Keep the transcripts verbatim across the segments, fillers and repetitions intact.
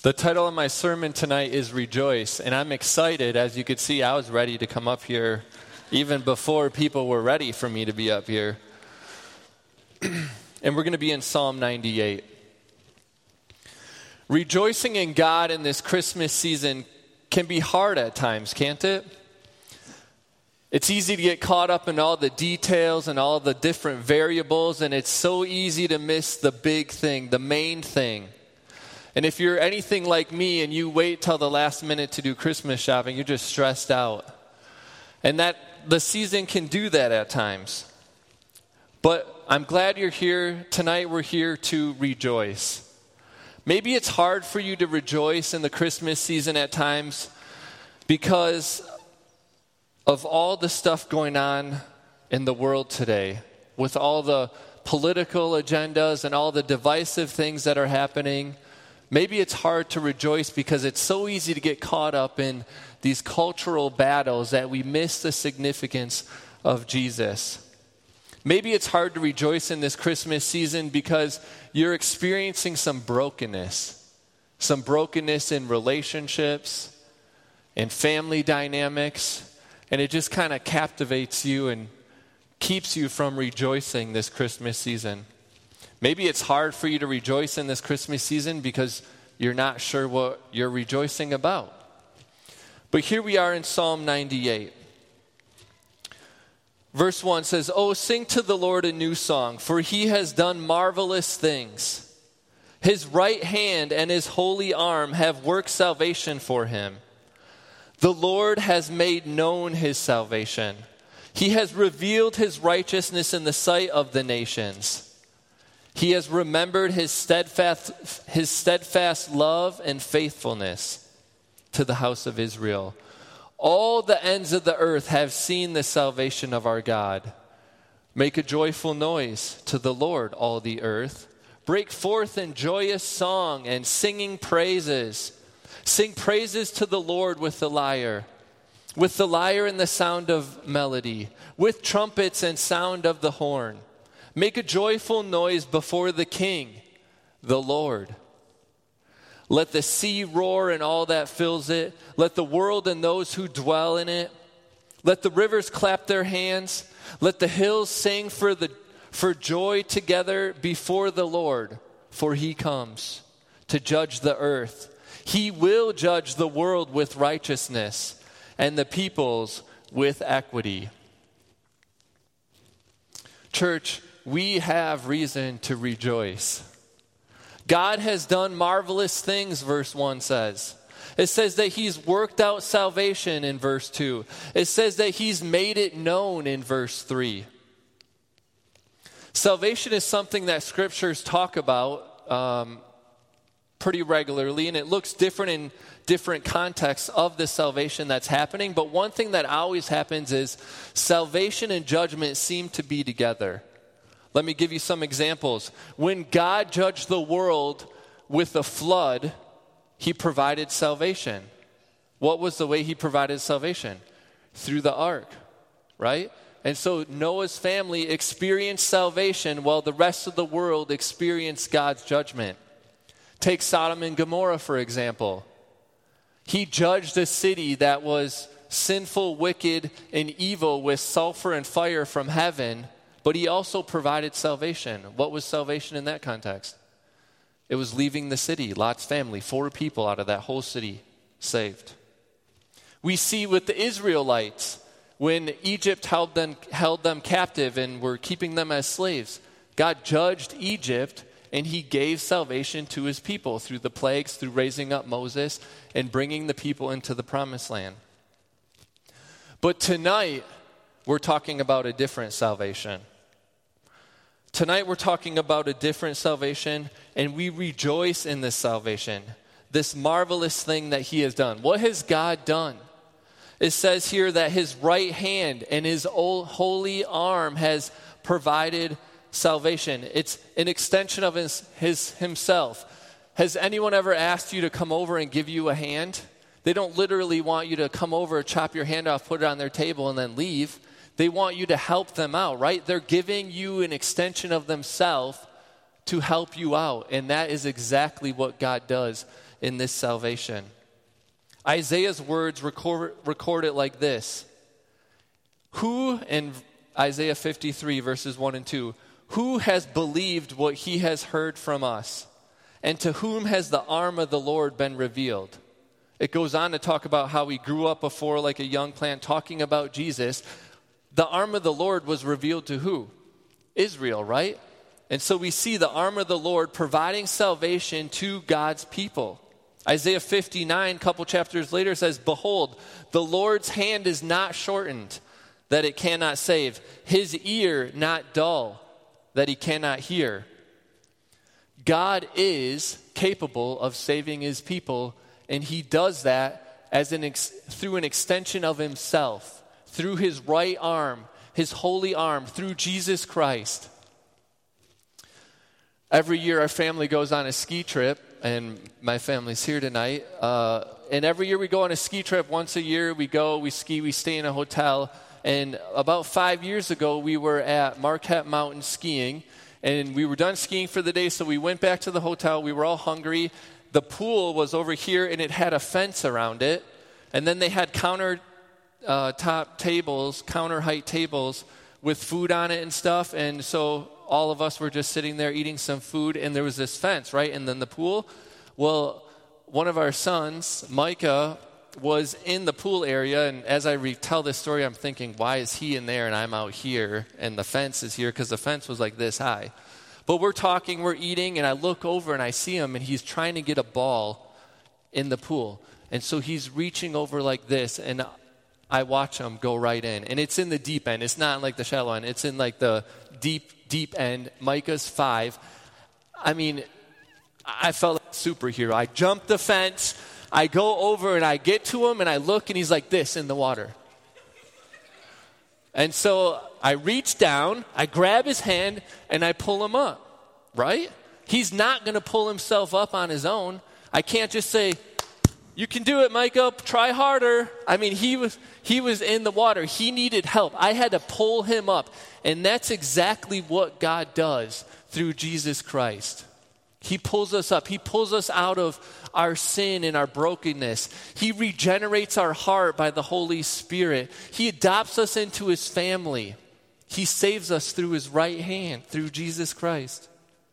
The title of my sermon tonight is Rejoice, and I'm excited. As you could see, I was ready to come up here even before people were ready for me to be up here. And we're going to be in Psalm ninety-eight. Rejoicing in God in this Christmas season can be hard at times, can't it? It's easy to get caught up in all the details and all the different variables, and it's so easy to miss the big thing, the main thing. And if you're anything like me and you wait till the last minute to do Christmas shopping, you're just stressed out. And that the season can do that at times. But I'm glad you're here. Tonight we're here to rejoice. Maybe it's hard for you to rejoice in the Christmas season at times because of all the stuff going on in the world today, with all the political agendas and all the divisive things that are happening. Maybe it's hard to rejoice because it's so easy to get caught up in these cultural battles that we miss the significance of Jesus. Maybe it's hard to rejoice in this Christmas season because you're experiencing some brokenness, some brokenness in relationships, in family dynamics, and it just kind of captivates you and keeps you from rejoicing this Christmas season. Maybe it's hard for you to rejoice in this Christmas season because you're not sure what you're rejoicing about. But here we are in Psalm ninety-eight. Verse one says, "Oh, sing to the Lord a new song, for he has done marvelous things. His right hand and his holy arm have worked salvation for him. The Lord has made known his salvation. He has revealed his righteousness in the sight of the nations. He has remembered his steadfast, his steadfast love and faithfulness to the house of Israel. All the ends of the earth have seen the salvation of our God. Make a joyful noise to the Lord, all the earth. Break forth in joyous song and singing praises. Sing praises to the Lord with the lyre, with the lyre and the sound of melody, with trumpets and sound of the horn. Make a joyful noise before the King, the Lord. Let the sea roar and all that fills it. Let the world and those who dwell in it. Let the rivers clap their hands. Let the hills sing for the for joy together before the Lord, for he comes to judge the earth. He will judge the world with righteousness and the peoples with equity." Church, we have reason to rejoice. God has done marvelous things, verse one says. It says that he's worked out salvation in verse two. It says that he's made it known in verse three. Salvation is something that scriptures talk about um, pretty regularly, and it looks different in different contexts of the salvation that's happening. But one thing that always happens is salvation and judgment seem to be together. Let me give you some examples. When God judged the world with a flood, he provided salvation. What was the way he provided salvation? Through the ark, right? And so Noah's family experienced salvation while the rest of the world experienced God's judgment. Take Sodom and Gomorrah, for example. He judged a city that was sinful, wicked, and evil with sulfur and fire from heaven, but he also provided salvation. What was salvation in that context? It was leaving the city, Lot's family, four people out of that whole city saved. We see with the Israelites, when Egypt held them, held them captive and were keeping them as slaves, God judged Egypt and he gave salvation to his people through the plagues, through raising up Moses and bringing the people into the promised land. But tonight, we're talking about a different salvation. Tonight we're talking about a different salvation, and we rejoice in this salvation, this marvelous thing that he has done. What has God done? It says here that his right hand and his holy arm has provided salvation. It's an extension of his, his himself. Has anyone ever asked you to come over and give you a hand? They don't literally want you to come over, chop your hand off, put it on their table, and then leave. They want you to help them out, right? They're giving you an extension of themselves to help you out. And that is exactly what God does. in this salvation. Isaiah's words record, record it like this. Who, in Isaiah fifty-three, verses one and two, who has believed what he has heard from us? And to whom has the arm of the Lord been revealed? It goes on to talk about how he grew up before like a young plant, talking about Jesus. The arm of the Lord was revealed to who? Israel, right? And so we see the arm of the Lord providing salvation to God's people. Isaiah fifty-nine, a couple chapters later, says, behold, the Lord's hand is not shortened, that it cannot save. His ear not dull, that he cannot hear. God is capable of saving his people, and he does that as an ex- through an extension of himself, through his right arm, his holy arm, through Jesus Christ. Every year our family goes on a ski trip, and my family's here tonight. Uh, and every year we go on a ski trip. Once a year we go, we ski, we stay in a hotel. And about five years ago we were at Marquette Mountain skiing, and we were done skiing for the day, so we went back to the hotel. We were all hungry. The pool was over here, and it had a fence around it. And then they had counter uh, top tables, counter height tables with food on it and stuff. And so all of us were just sitting there eating some food, and there was this fence, right? And then the pool. Well, one of our sons, Micah, was in the pool area, and as I retell this story, I'm thinking, why is he in there and I'm out here, and the fence is here? Because the fence was like this high. But we're talking, we're eating, and I look over and I see him, and he's trying to get a ball in the pool. And so he's reaching over like this, and I watch him go right in. And it's in the deep end. It's not like the shallow end. It's in like the deep, deep end. Micah's five. I mean, I felt like a superhero. I jumped the fence. I go over and I get to him, and I look, and he's like this in the water. And so I reach down, I grab his hand, and I pull him up, right? He's not going to pull himself up on his own. I can't just say, you can do it, Micah, try harder. I mean, he was he was in the water. He needed help. I had to pull him up. And that's exactly what God does through Jesus Christ. He pulls us up. He pulls us out of our sin and our brokenness. He regenerates our heart by the Holy Spirit. He adopts us into his family. He saves us through his right hand, through Jesus Christ.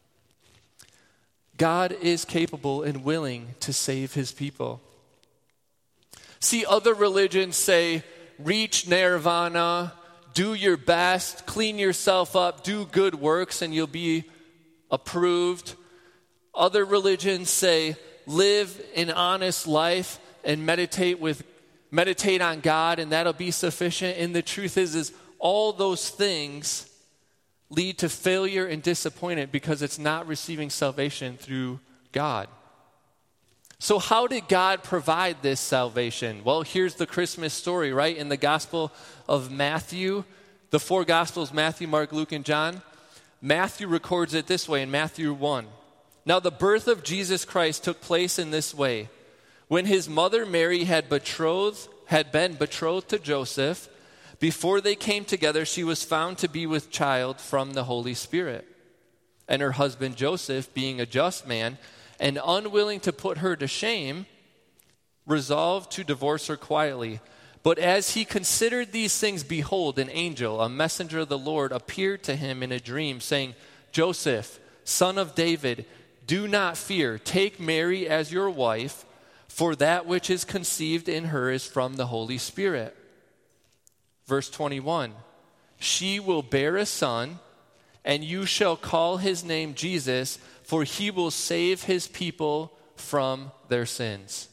God is capable and willing to save his people. See, other religions say, reach nirvana, do your best, clean yourself up, do good works, and you'll be approved. Other religions say, live an honest life and meditate with meditate on God, and that'll be sufficient. And the truth is, is all those things lead to failure and disappointment because it's not receiving salvation through God. So how did God provide this salvation? Well, here's the Christmas story, right? In the Gospel of Matthew, the four Gospels, Matthew, Mark, Luke, and John. Matthew records it this way in Matthew one. Now the birth of Jesus Christ took place in this way. When his mother Mary had betrothed, had been betrothed to Joseph, before they came together, she was found to be with child from the Holy Spirit. And her husband Joseph, being a just man and unwilling to put her to shame, resolved to divorce her quietly. But as he considered these things, behold, an angel, a messenger of the Lord, appeared to him in a dream, saying, Joseph, son of David, do not fear. Take Mary as your wife, for that which is conceived in her is from the Holy Spirit. Verse twenty-one, she will bear a son, and you shall call his name Jesus, for he will save his people from their sins.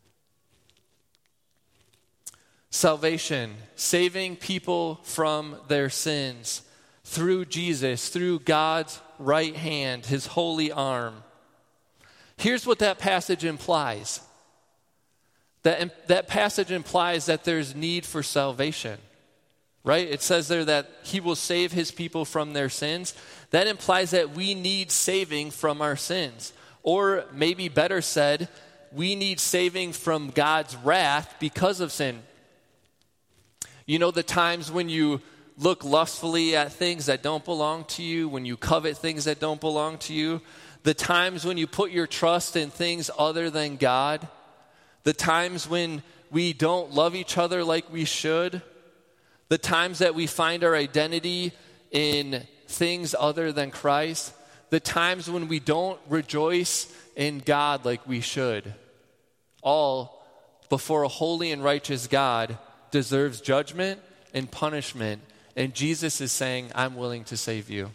Salvation, saving people from their sins through Jesus, through God's right hand, his holy arm. Here's what that passage implies. That, that passage implies that there's need for salvation, right? It says there that he will save his people from their sins. That implies that we need saving from our sins. Or maybe better said, we need saving from God's wrath because of sin. You know the times when you look lustfully at things that don't belong to you, when you covet things that don't belong to you, the times when you put your trust in things other than God, the times when we don't love each other like we should, the times that we find our identity in things other than Christ, the times when we don't rejoice in God like we should, all before a holy and righteous God deserves judgment and punishment. And Jesus is saying, I'm willing to save you.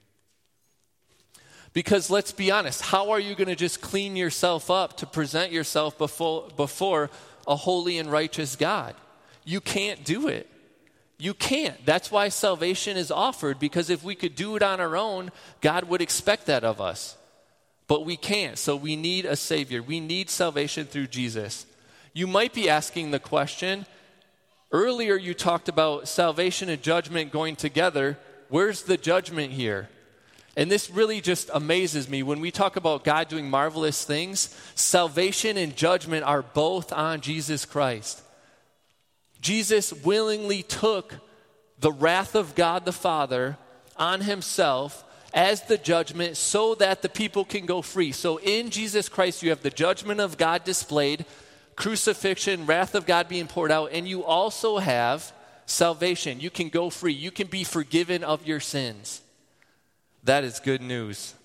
Because let's be honest, how are you going to just clean yourself up to present yourself before, before a holy and righteous God? You can't do it. You can't. That's why salvation is offered, because if we could do it on our own, God would expect that of us. But we can't, so we need a Savior. We need salvation through Jesus. You might be asking the question, earlier you talked about salvation and judgment going together. Where's the judgment here? And this really just amazes me. When we talk about God doing marvelous things, salvation and judgment are both on Jesus Christ. Jesus willingly took the wrath of God the Father on himself as the judgment so that the people can go free. So in Jesus Christ, you have the judgment of God displayed, crucifixion, wrath of God being poured out, and you also have salvation. You can go free. You can be forgiven of your sins. That is good news.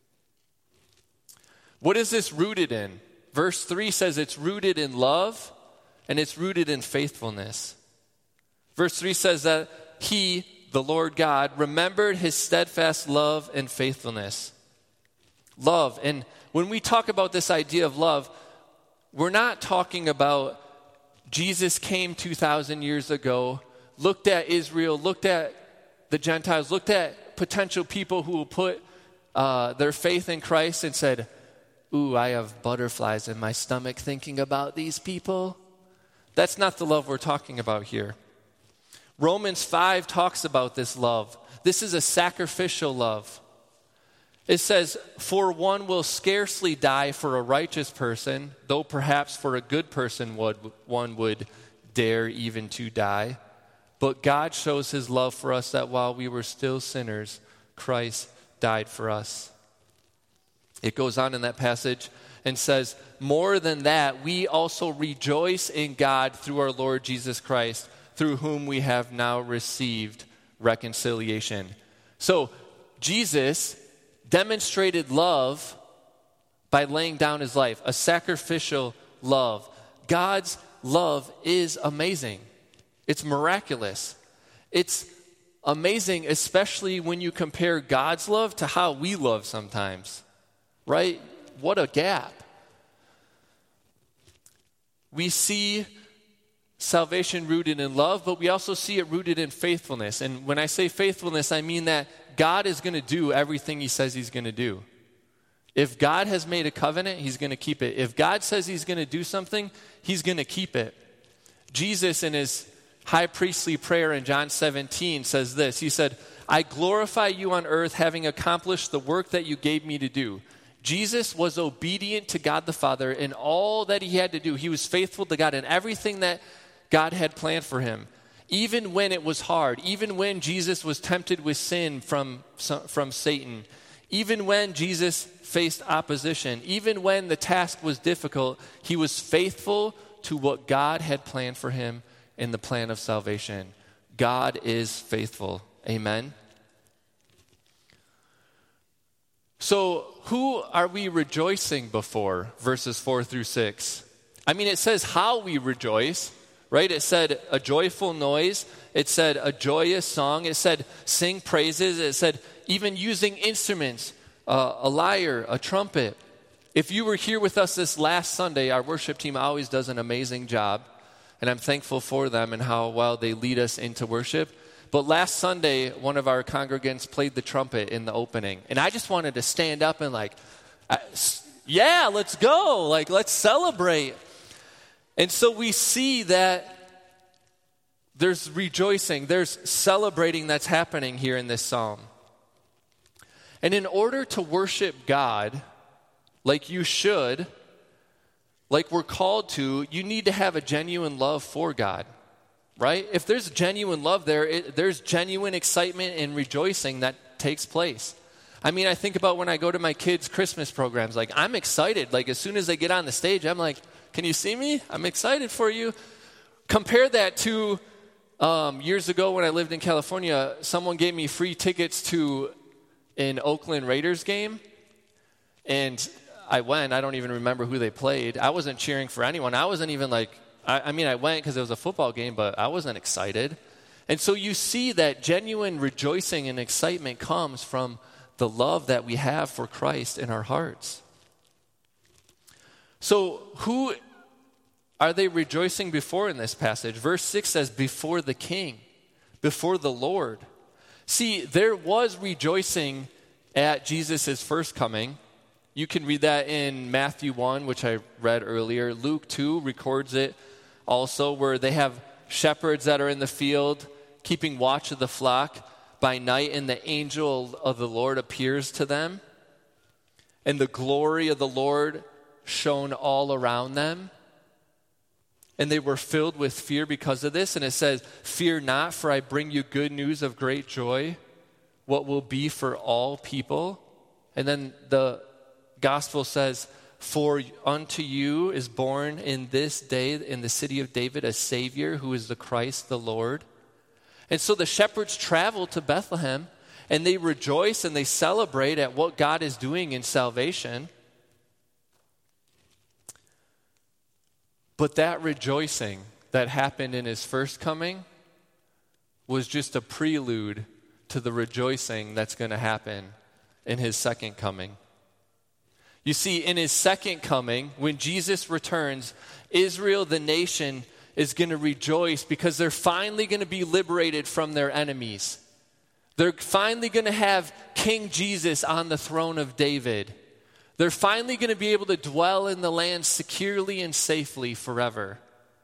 What is this rooted in? Verse three says it's rooted in love and it's rooted in faithfulness. Verse three says that he, the Lord God, remembered his steadfast love and faithfulness. Love. And when we talk about this idea of love, we're not talking about Jesus came two thousand years ago, looked at Israel, looked at the Gentiles, looked at potential people who will put uh, their faith in Christ and said, ooh, I have butterflies in my stomach thinking about these people. That's not the love we're talking about here. Romans five talks about this love. This is a sacrificial love. It says, for one will scarcely die for a righteous person, though perhaps for a good person would, one would dare even to die. But God shows his love for us that while we were still sinners, Christ died for us. It goes on in that passage and says, more than that, we also rejoice in God through our Lord Jesus Christ, through whom we have now received reconciliation. So Jesus demonstrated love by laying down his life, a sacrificial love. God's love is amazing. It's miraculous. It's amazing, especially when you compare God's love to how we love sometimes, right? What a gap. We see salvation rooted in love, but we also see it rooted in faithfulness. And when I say faithfulness, I mean that God is going to do everything he says he's going to do. If God has made a covenant, he's going to keep it. If God says he's going to do something, he's going to keep it. Jesus, in his high priestly prayer in John seventeen, says this. He said, I glorify you on earth, having accomplished the work that you gave me to do. Jesus was obedient to God the Father in all that he had to do. He was faithful to God in everything that God had planned for him. Even when it was hard, even when Jesus was tempted with sin from, from Satan, even when Jesus faced opposition, even when the task was difficult, he was faithful to what God had planned for him in the plan of salvation. God is faithful. Amen. So who are we rejoicing before? Verses four through six. I mean, it says how we rejoice, right? It said a joyful noise. It said a joyous song. It said sing praises. It said even using instruments, uh, a lyre, a trumpet. If you were here with us this last Sunday, our worship team always does an amazing job. And I'm thankful for them and how well they lead us into worship. But last Sunday, one of our congregants played the trumpet in the opening. And I just wanted to stand up and like, yeah, let's go. Like, let's celebrate. And so we see that there's rejoicing, there's celebrating that's happening here in this psalm. And in order to worship God like you should, like we're called to, you need to have a genuine love for God, right? If there's genuine love there, it, there's genuine excitement and rejoicing that takes place. I mean, I think about when I go to my kids' Christmas programs. Like, I'm excited. Like, as soon as they get on the stage, I'm like, can you see me? I'm excited for you. Compare that to um, years ago when I lived in California. Someone gave me free tickets to an Oakland Raiders game. And I went. I don't even remember who they played. I wasn't cheering for anyone. I wasn't even like, I, I mean, I went because it was a football game, but I wasn't excited. And so you see that genuine rejoicing and excitement comes from the love that we have for Christ in our hearts. So who are they rejoicing before in this passage? Verse six says, before the King, before the Lord. See, there was rejoicing at Jesus' first coming. You can read that in Matthew one, which I read earlier. Luke two records it also, where they have shepherds that are in the field keeping watch of the flock by night, and the angel of the Lord appears to them, and the glory of the Lord shone all around them, and they were filled with fear because of this. And it says, fear not, for I bring you good news of great joy, what will be for all people. And then the gospel says, for unto you is born in this day in the city of David a Savior, who is the Christ the Lord. And so the shepherds travel to Bethlehem, and they rejoice and they celebrate at what God is doing in salvation. But that rejoicing that happened in his first coming was just a prelude to the rejoicing that's going to happen in his second coming. You see, in his second coming, when Jesus returns, Israel, the nation, is going to rejoice because they're finally going to be liberated from their enemies. They're finally going to have King Jesus on the throne of David. They're finally going to be able to dwell in the land securely and safely forever.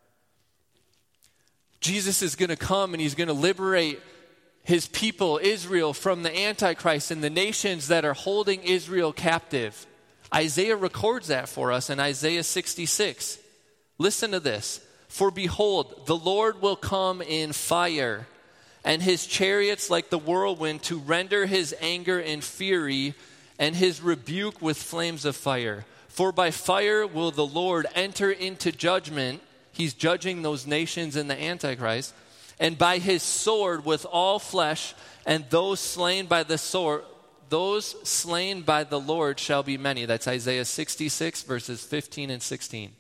Jesus is going to come and he's going to liberate his people, Israel, from the Antichrist and the nations that are holding Israel captive. Isaiah records that for us in Isaiah sixty-six. Listen to this. For behold, the Lord will come in fire, and his chariots like the whirlwind, to render his anger and fury, and his rebuke with flames of fire. For by fire will the Lord enter into judgment. He's judging those nations in the Antichrist. And by his sword with all flesh, and those slain by the sword, those slain by the Lord shall be many. That's Isaiah sixty-six, verses fifteen and sixteen.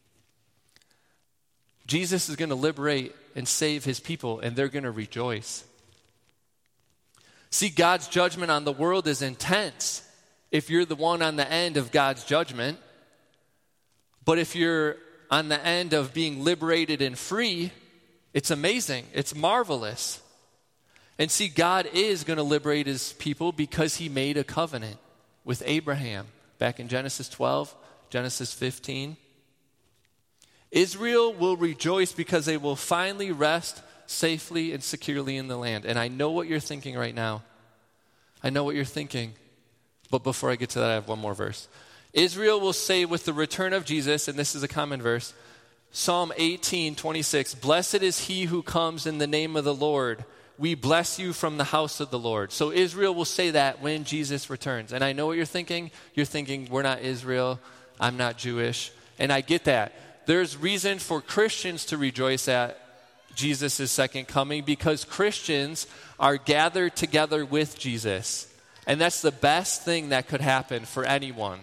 Jesus is going to liberate and save his people, and they're going to rejoice. See, God's judgment on the world is intense if you're the one on the end of God's judgment. But if you're on the end of being liberated and free, it's amazing. It's marvelous. And see, God is going to liberate his people because he made a covenant with Abraham back in Genesis twelve, Genesis fifteen. Israel will rejoice because they will finally rest safely and securely in the land. And I know what you're thinking right now. I know what you're thinking. But before I get to that, I have one more verse. Israel will say with the return of Jesus, and this is a common verse, Psalm eighteen, twenty-six, blessed is he who comes in the name of the Lord. We bless you from the house of the Lord. So Israel will say that when Jesus returns. And I know what you're thinking. You're thinking, we're not Israel. I'm not Jewish. And I get that. There's reason for Christians to rejoice at Jesus' second coming because Christians are gathered together with Jesus. And that's the best thing that could happen for anyone.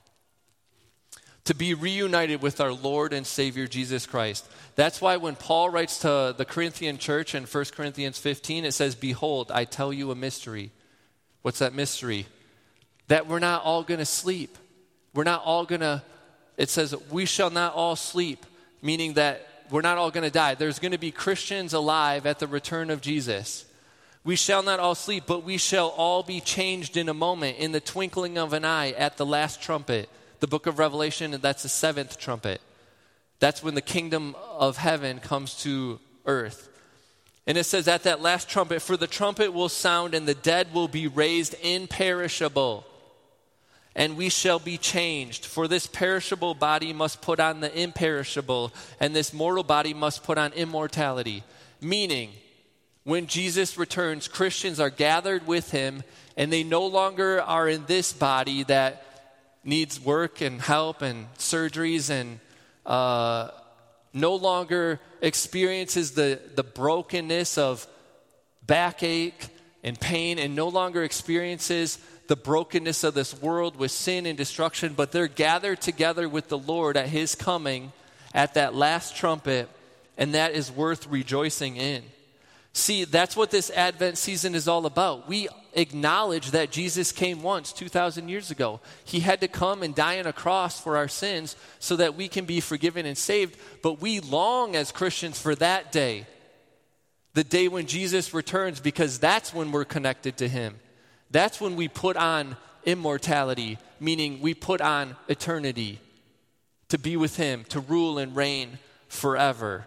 To be reunited with our Lord and Savior Jesus Christ. That's why when Paul writes to the Corinthian church in First Corinthians fifteen, it says, behold, I tell you a mystery. What's that mystery? That we're not all going to sleep. We're not all going to, it says, we shall not all sleep, meaning that we're not all going to die. There's going to be Christians alive at the return of Jesus. We shall not all sleep, but we shall all be changed in a moment, in the twinkling of an eye, at the last trumpet. The book of Revelation, and that's the seventh trumpet. That's when the kingdom of heaven comes to earth. And it says, at that last trumpet, for the trumpet will sound, and the dead will be raised imperishable. And we shall be changed. For this perishable body must put on the imperishable, and this mortal body must put on immortality. Meaning, when Jesus returns, Christians are gathered with him, and they no longer are in this body that needs work and help and surgeries and uh, no longer experiences the, the brokenness of backache and pain, and no longer experiences the brokenness of this world with sin and destruction, but they're gathered together with the Lord at his coming at that last trumpet, and that is worth rejoicing in. See, that's what this Advent season is all about. We acknowledge that Jesus came once, two thousand years ago. He had to come and die on a cross for our sins so that we can be forgiven and saved, but we long as Christians for that day, the day when Jesus returns, because that's when we're connected to him. That's when we put on immortality, meaning we put on eternity, to be with him, to rule and reign forever.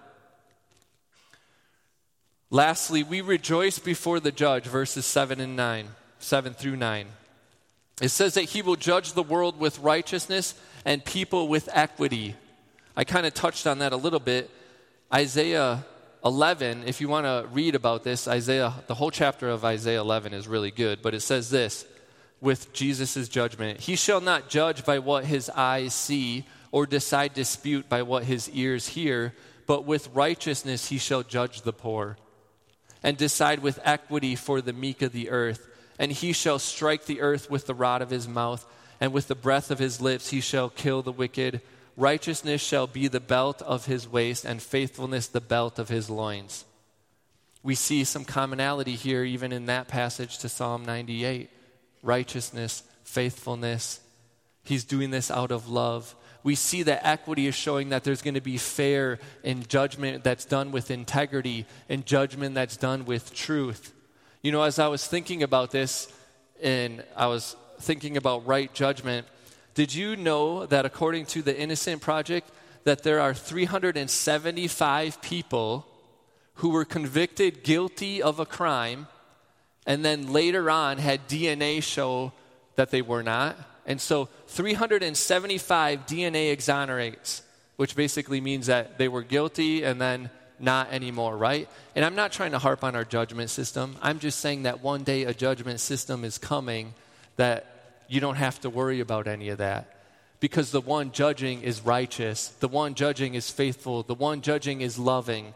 Lastly, we rejoice before the judge, verses seven and nine, seven through nine. It says that he will judge the world with righteousness and people with equity. I kind of touched on that a little bit. Isaiah eleven, if you want to read about this, Isaiah, the whole chapter of Isaiah eleven is really good, but it says this with Jesus' judgment. He shall not judge by what his eyes see or decide dispute by what his ears hear, but with righteousness he shall judge the poor and decide with equity for the meek of the earth. And he shall strike the earth with the rod of his mouth, and with the breath of his lips he shall kill the wicked. Righteousness shall be the belt of his waist, and faithfulness the belt of his loins. We see some commonality here, even in that passage, to Psalm ninety-eight. Righteousness, faithfulness. He's doing this out of love. We see that equity is showing that there's going to be fair in judgment that's done with integrity and judgment that's done with truth. You know, as I was thinking about this, and I was thinking about right judgment, did you know that according to the Innocent Project, that there are three hundred seventy-five people who were convicted guilty of a crime and then later on had D N A show that they were not? And so three hundred seventy-five D N A exonerates, which basically means that they were guilty and then not anymore, right? And I'm not trying to harp on our judgment system. I'm just saying that one day a judgment system is coming that you don't have to worry about any of that. Because the one judging is righteous. The one judging is faithful. The one judging is loving.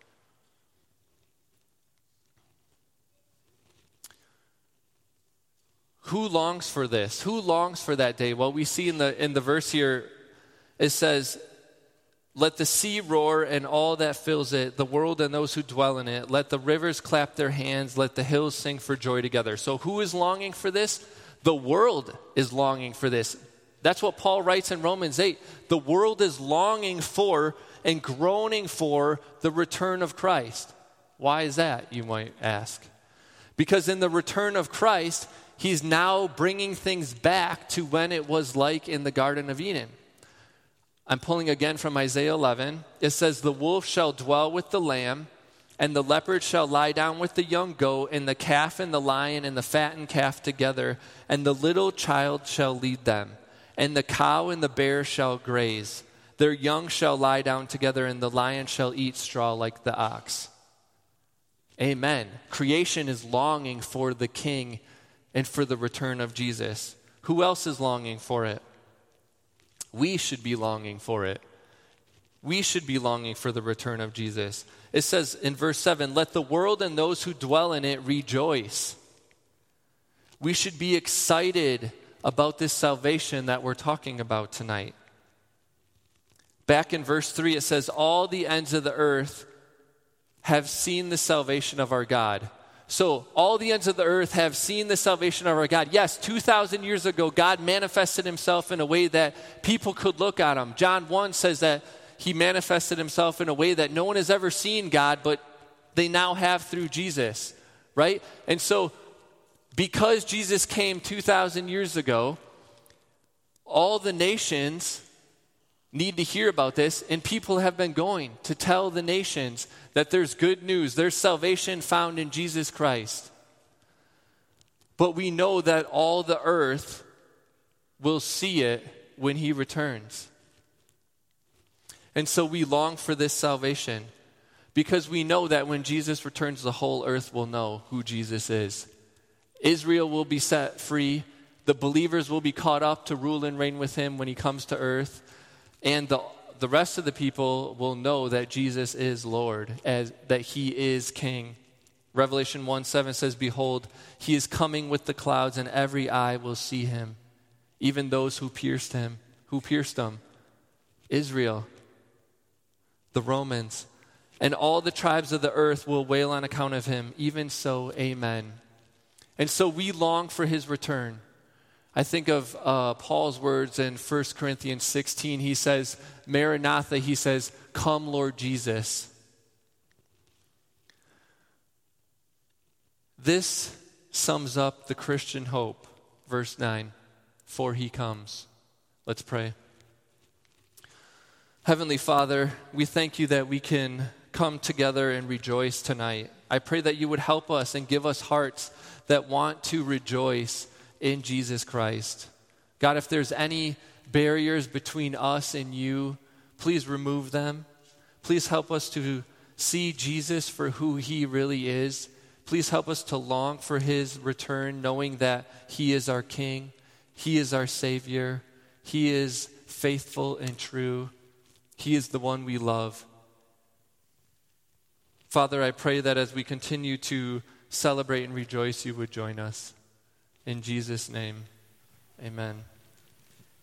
Who longs for this? Who longs for that day? Well, we see in the in the verse here, it says, let the sea roar and all that fills it, the world and those who dwell in it. Let the rivers clap their hands. Let the hills sing for joy together. So who is longing for this? The world is longing for this. That's what Paul writes in Romans eight. The world is longing for and groaning for the return of Christ. Why is that, you might ask? Because in the return of Christ, he's now bringing things back to when it was like in the Garden of Eden. I'm pulling again from Isaiah eleven. It says, the wolf shall dwell with the lamb, and the leopard shall lie down with the young goat, and the calf and the lion and the fattened calf together, and the little child shall lead them. And the cow and the bear shall graze. Their young shall lie down together, and the lion shall eat straw like the ox. Amen. Creation is longing for the King and for the return of Jesus. Who else is longing for it? We should be longing for it. We should be longing for the return of Jesus. It says in verse seven, let the world and those who dwell in it rejoice. We should be excited about this salvation that we're talking about tonight. Back in verse three, it says, all the ends of the earth have seen the salvation of our God. So all the ends of the earth have seen the salvation of our God. Yes, two thousand years ago, God manifested himself in a way that people could look at him. John one says that he manifested himself in a way that no one has ever seen God, but they now have through Jesus, right? And so because Jesus came two thousand years ago, all the nations need to hear about this, and people have been going to tell the nations that there's good news, there's salvation found in Jesus Christ. But we know that all the earth will see it when he returns. And so we long for this salvation. Because we know that when Jesus returns, the whole earth will know who Jesus is. Israel will be set free. The believers will be caught up to rule and reign with him when he comes to earth. And the, the rest of the people will know that Jesus is Lord, as, that he is King. Revelation one seven says, "Behold, he is coming with the clouds, and every eye will see him, even those who pierced him, who pierced him." Israel, the Romans, and all the tribes of the earth will wail on account of him. Even so, amen. And so we long for his return. I think of uh, Paul's words in First Corinthians sixteen. He says, Maranatha, he says, "Come, Lord Jesus." This sums up the Christian hope. Verse nine, "For he comes." Let's pray. Heavenly Father, we thank you that we can come together and rejoice tonight. I pray that you would help us and give us hearts that want to rejoice in Jesus Christ. God, if there's any barriers between us and you, please remove them. Please help us to see Jesus for who he really is. Please help us to long for his return, knowing that he is our King, he is our Savior, he is faithful and true. He is the one we love. Father, I pray that as we continue to celebrate and rejoice, you would join us. In Jesus' name, amen.